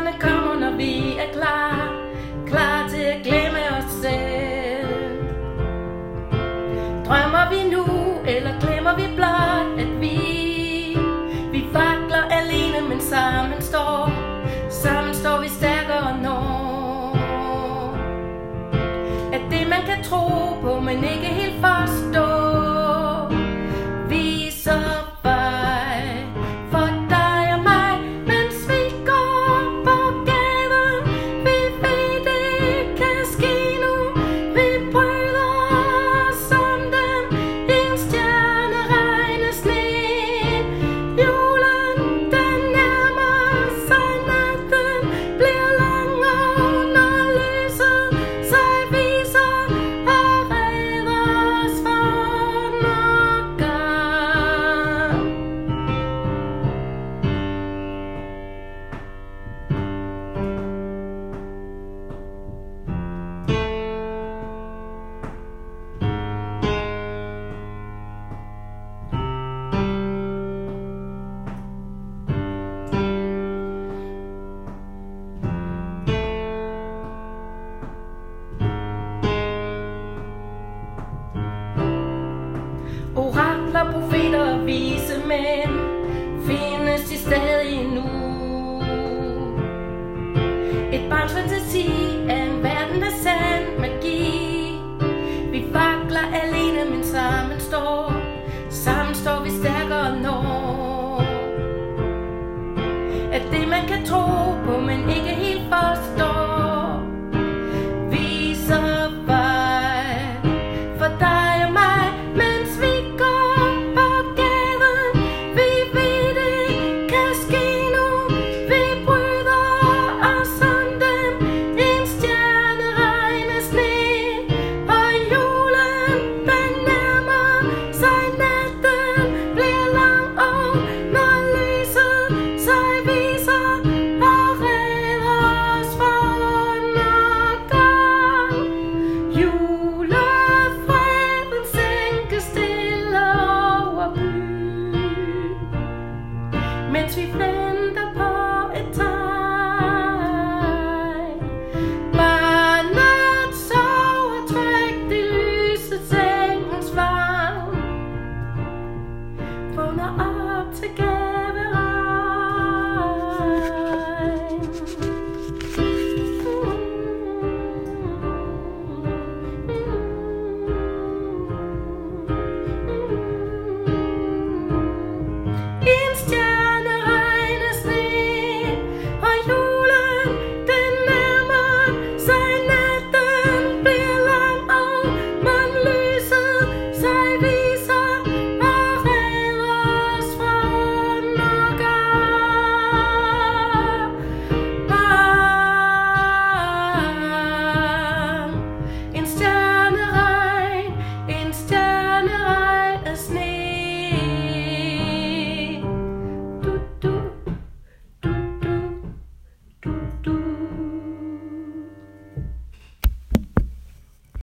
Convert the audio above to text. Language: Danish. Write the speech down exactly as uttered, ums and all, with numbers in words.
Stjernerne kommer, når vi er klar, klar til at glemme os selv. Drømmer vi nu, eller glemmer vi blot, at vi Vi vakler alene, men sammen står Sammen står vi stærkere når. At det man kan tro på, men ikke helt forstå, viser vej for dig og mig, mens vi går på gaden. Vi ved det kan ske nu. Vi bryder os som dem i en stjerneregnesne. Julen den nærmer sig, natten bliver lang, og når lyset sig viser og redder os for nok gang. Orakler, profeter og vise mænd, findes de stadig nu? Et barns fantasi